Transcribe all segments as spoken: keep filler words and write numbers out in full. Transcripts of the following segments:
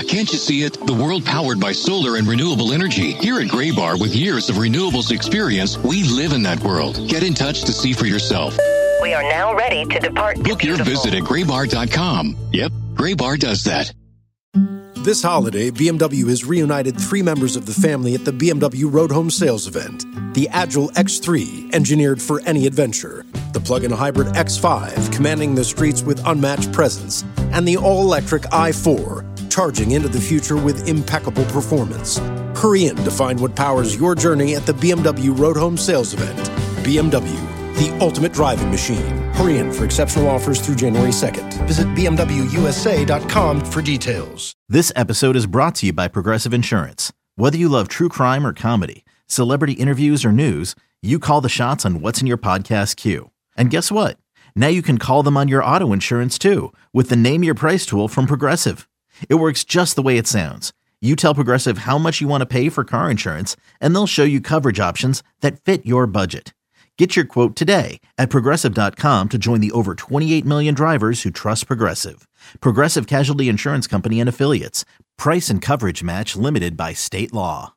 can't you see it? The world powered by solar and renewable energy. Here at Graybar, with years of renewables experience, we live in that world. Get in touch to see for yourself. We are now ready to depart. Book your visit at graybar dot com. Yep, Graybar does that. This holiday, B M W has reunited three members of the family at the B M W Road Home Sales Event. The Agile X three, engineered for any adventure. The plug-in hybrid X five, commanding the streets with unmatched presence. And the all-electric i four, charging into the future with impeccable performance. Hurry in to find what powers your journey at the B M W Road Home Sales Event. B M W, the ultimate driving machine. Hurry in for exceptional offers through January second. Visit B M W U S A dot com for details. This episode is brought to you by Progressive Insurance. Whether you love true crime or comedy, celebrity interviews or news, you call the shots on what's in your podcast queue. And guess what? Now you can call them on your auto insurance too with the Name Your Price tool from Progressive. It works just the way it sounds. You tell Progressive how much you want to pay for car insurance, and they'll show you coverage options that fit your budget. Get your quote today at Progressive dot com to join the over twenty-eight million drivers who trust Progressive. Progressive Casualty Insurance Company and Affiliates. Price and coverage match limited by state law.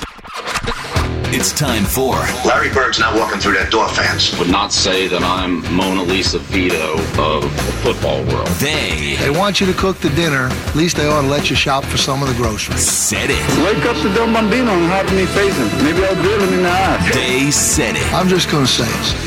It's time for Larry Bird's not walking through that door, fans. Would not say that I'm Mona Lisa Vito of the football world. They They want you to cook the dinner. At least they ought to let you shop for some of the groceries. said it. Wake up the Don Bambino and have me face him. Maybe I'll drill him in the eye. They said it. I'm just going to say it.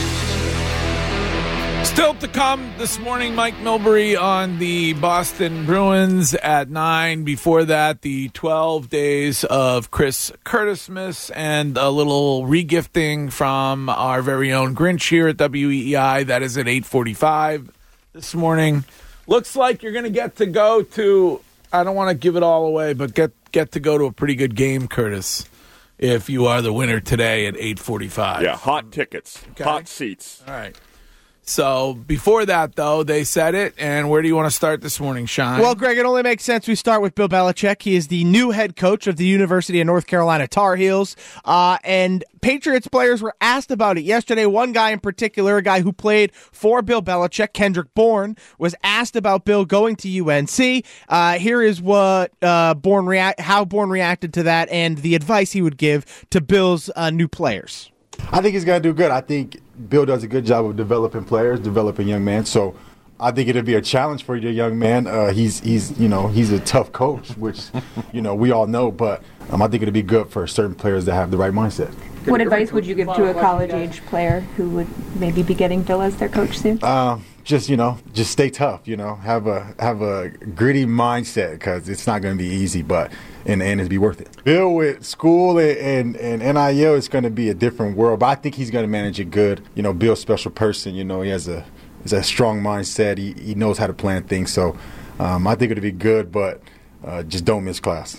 Still to come this morning, Mike Milbury on the Boston Bruins at nine. Before that, the twelve days of Chris Curtismas and a little regifting from our very own Grinch here at W E E I. That is at eight forty-five this morning. Looks like you're going to get to go to, I don't want to give it all away, but get, get to go to a pretty good game, Curtis, if you are the winner today at eight forty-five. Yeah, hot tickets, Okay. hot seats. All right. So before that, though, they said it. And where do you want to start this morning, Sean? Well, Greg, it only makes sense we start with Bill Belichick. He is the new head coach of the University of North Carolina Tar Heels. Uh, and Patriots players were asked about it yesterday. One guy in particular, a guy who played for Bill Belichick, Kendrick Bourne, was asked about Bill going to U N C. Uh, here is what uh, Bourne rea- how Bourne reacted to that and the advice he would give to Bill's uh, new players. I think he's going to do good. I think Bill does a good job of developing players, developing young men. So I think it'll be a challenge for your young man. Uh, he's he's you know he's a tough coach, which you know we all know. But um, I think it'll be good for certain players that have the right mindset. What advice would you give to a college-age player who would maybe be getting Bill as their coach soon? Uh, just you know, just stay tough. You know, have a have a gritty mindset because it's not going to be easy, but in the end, it'll be worth it. Bill with school and, and, and N I L is going to be a different world, but I think he's going to manage it good. You know, Bill's a special person. You know, he has a has a strong mindset. He he knows how to plan things. So um, I think it'll be good, but uh, just don't miss class.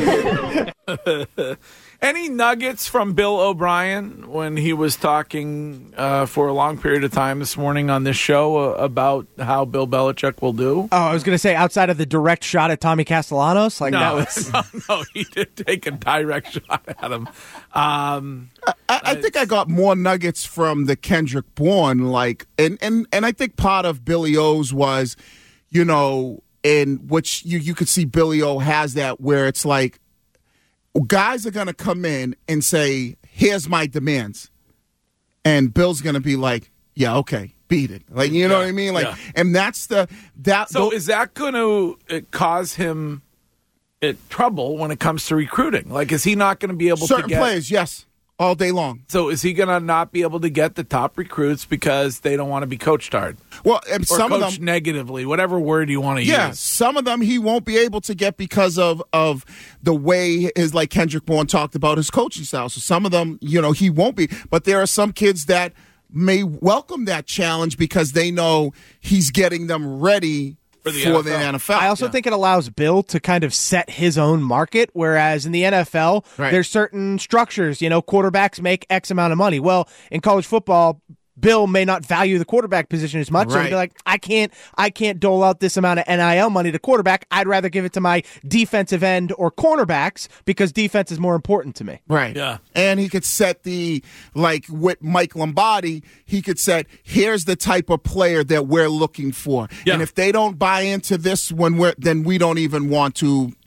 Any nuggets from Bill O'Brien when he was talking uh, for a long period of time this morning on this show uh, about how Bill Belichick will do? Oh, I was going to say outside of the direct shot at Tommy Castellanos, like no, that was no, no, he did take a direct shot at him. Um, I, I think I got more nuggets from the Kendrick Bourne, like, and and and I think part of Billy O's was, you know, in which you you could see Billy O has that where it's like, guys are going to come in and say, here's my demands. And Bill's going to be like, yeah, okay, beat it. Like, you know yeah, what I mean? Like, yeah. and that's the, that. So th- is that going to cause him it, trouble when it comes to recruiting? Like, is he not going to be able certain to get players, yes, all day long. So is he going to not be able to get the top recruits because they don't want to be coached hard? Well, and or some coached of them negatively, whatever word you want to yeah, use. some of them he won't be able to get because of of the way his, like Kendrick Bourne talked about his coaching style. So some of them, you know, he won't be. But there are some kids that may welcome that challenge because they know he's getting them ready for the, for the N F L. I also yeah. think it allows Bill to kind of set his own market, whereas in the N F L, right. there's certain structures. You know, quarterbacks make X amount of money. Well, in college football, Bill may not value the quarterback position as much. Right. So he'd be like, I can't, I can't dole out this amount of N I L money to quarterback. I'd rather give it to my defensive end or cornerbacks because defense is more important to me. Right. Yeah. And he could set the, like with Mike Lombardi, he could set, here's the type of player that we're looking for. Yeah. And if they don't buy into this when we're, then we don't even want to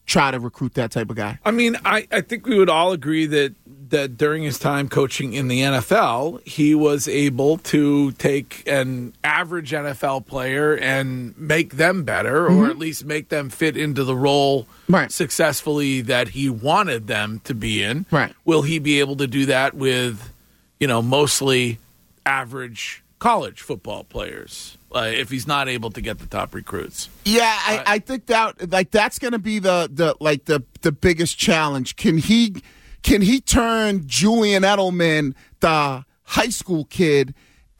try to recruit that type of guy. I mean, I, I think we would all agree that that during his time coaching in the N F L, he was able to take an average N F L player and make them better, mm-hmm. or at least make them fit into the role right. successfully that he wanted them to be in. Right. Will he be able to do that with, you know, mostly average college football players, uh, if he's not able to get the top recruits? Yeah, I, uh, I think that like that's going to be the the like the the biggest challenge. Can he can he turn Julian Edelman, the high school kid,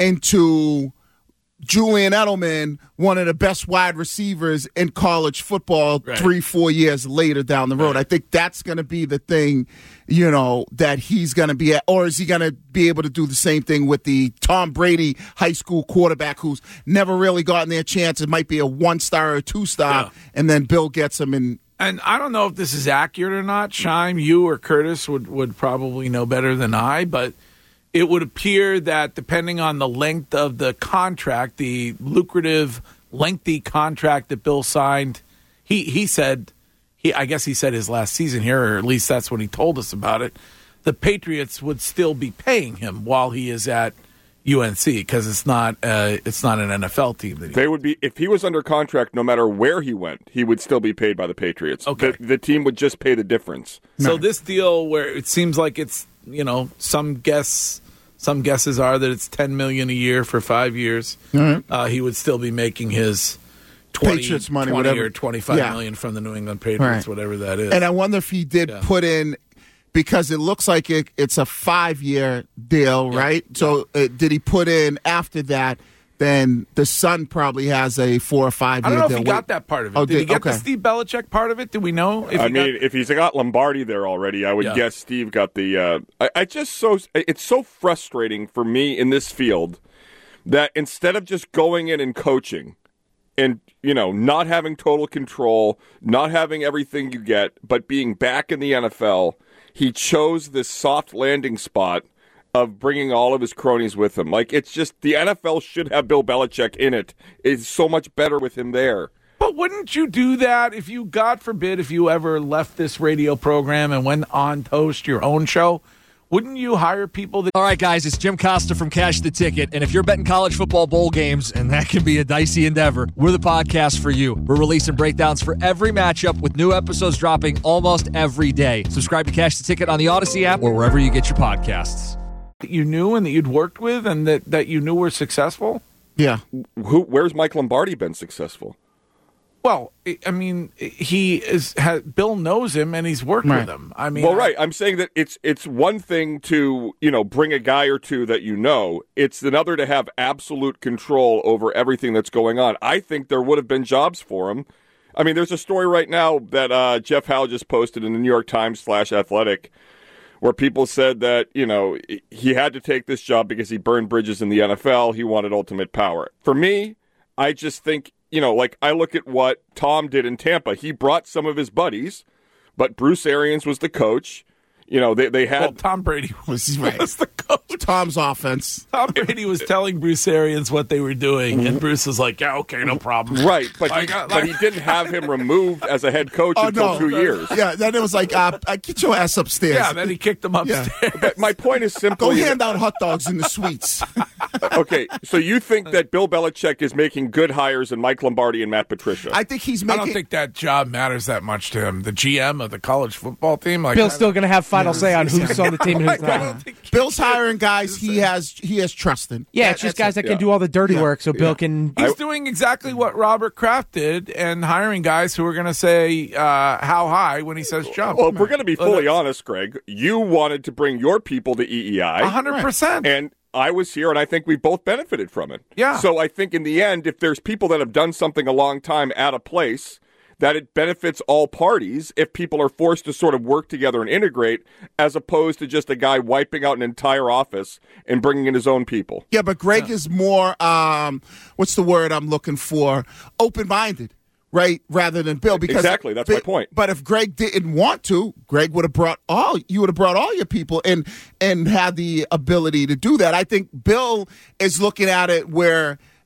into Julian Edelman, one of the best wide receivers in college football, right. three, four years later down the road? Right. I think that's going to be the thing, you know, that he's going to be at. Or is he going to be able to do the same thing with the Tom Brady high school quarterback who's never really gotten their chance? It might be a one-star or a two-star, yeah. and then Bill gets him in. And I don't know if this is accurate or not. Shime, you or Curtis would, would probably know better than I, but it would appear that depending on the length of the contract, the lucrative, lengthy contract that Bill signed, he, he said, he I guess he said his last season here, or at least that's when he told us about it, the Patriots would still be paying him while he is at U N C because it's not uh, it's not an N F L team. That he they would be if he was under contract. No matter where he went, he would still be paid by the Patriots. Okay, the, the team would just pay the difference. So no. this deal, where it seems like it's you know some guess some guesses are that it's ten million a year for five years. Mm-hmm. Uh, he would still be making his twenty, Patriots money, twenty whatever. or twenty-five yeah. million from the New England Patriots, right. whatever that is. And I wonder if he did yeah. put in. Because it looks like it, it's a five-year deal, yeah. right? Yeah. So uh, did he put in after that? Then the son probably has a four or five-year deal. I don't know if he got that part of it. Oh, did, did he get okay. the Steve Belichick part of it? Do we know? If I he mean, got... if he's got Lombardi there already, I would yeah. guess Steve got the. Uh, I, I just so it's so frustrating for me in this field that instead of just going in and coaching, and you know, not having total control, not having everything you get, but being back in the N F L. He chose this soft landing spot of bringing all of his cronies with him. Like, it's just, the N F L should have Bill Belichick in it. It's so much better with him there. But wouldn't you do that if you, God forbid, if you ever left this radio program and went on to host your own show? Wouldn't you hire people that... All right, guys, it's Jim Costa from Cash the Ticket, and if you're betting college football bowl games, and that can be a dicey endeavor, we're the podcast for you. We're releasing breakdowns for every matchup with new episodes dropping almost every day. Subscribe to Cash the Ticket on the Odyssey app or wherever you get your podcasts. That you knew and that you'd worked with and that, that you knew were successful? Yeah. Who? Where's Mike Lombardi been successful? Well, I mean, he is. Has, Bill knows him, and he's worked right. with him. I mean, well, right. I'm saying that it's it's one thing to you know bring a guy or two that you know. It's another to have absolute control over everything that's going on. I think there would have been jobs for him. I mean, there's a story right now that uh, Jeff Howe just posted in the New York Times slash Athletic, where people said that you know he had to take this job because he burned bridges in the N F L. He wanted ultimate power. For me, I just think. You know, like I look at what Tom did in Tampa. He brought some of his buddies, but Bruce Arians was the coach. You know, they they had well, Tom Brady was, right. was the coach. Tom's offense. Tom Brady was telling Bruce Arians what they were doing, and Bruce was like, "Yeah, okay, no problem." Right, but like, he, like, but he didn't have him removed as a head coach oh, until no. two years. Yeah, then it was like, uh, "Get your ass upstairs." Yeah, then he kicked him upstairs. Yeah. But my point is simply, go hand out hot dogs in the suites. Okay, so you think that Bill Belichick is making good hires in Mike Lombardi and Matt Patricia? I think he's making. I don't think that job matters that much to him. The G M of the college football team, like Bill's still going to have final yeah. say on who's on the team and who's not. Bill's hiring guys he has he has trust in. Yeah, it's just guys that can yeah. do all the dirty yeah. work, so Bill yeah. can. He's doing exactly what Robert Kraft did, and hiring guys who are going to say uh, how high when he says jump. Well, if we're going to be fully honest, Greg, you wanted to bring your people to E E I, a hundred percent, and I was here, and I think we both benefited from it. Yeah. So I think in the end, if there's people that have done something a long time at a place, that it benefits all parties if people are forced to sort of work together and integrate, as opposed to just a guy wiping out an entire office and bringing in his own people. Yeah, but Greg yeah. is more, um, what's the word I'm looking for, open-minded. Right, rather than Bill, because exactly that's but, my point. But if Greg didn't want to, Greg would have brought all you would have brought all your people and and had the ability to do that. I think Bill is looking at it where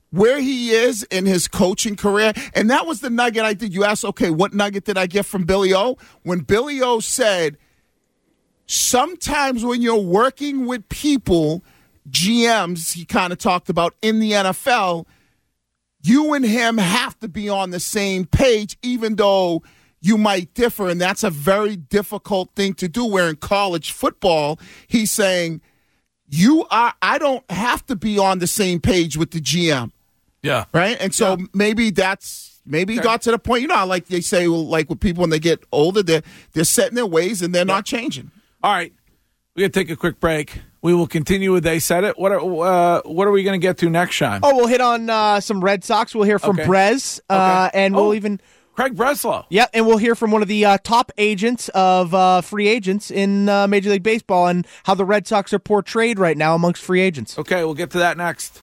where he is in his coaching career, and that was the nugget I did. You asked, okay, what nugget did I get from Billy O? When Billy O said, sometimes when you're working with people, G Ms, he kind of talked about in the N F L, you and him have to be on the same page, even though you might differ, and that's a very difficult thing to do, where in college football, he's saying, you are. I don't have to be on the same page with the G M. Yeah. Right? And so yeah. maybe that's, maybe he got to the point, you know, like they say, well, like with people when they get older, they're, they're set in their ways and they're yeah. not changing. All right. We're going to take a quick break. We will continue with They Said It. What are, uh, what are we going to get to next, Sean? Oh, we'll hit on uh, some Red Sox. We'll hear from okay. Brez, uh, okay. and oh, we'll even... Craig Breslow. Yeah, and we'll hear from one of the uh, top agents of uh, free agents in uh, Major League Baseball and how the Red Sox are portrayed right now amongst free agents. Okay, we'll get to that next.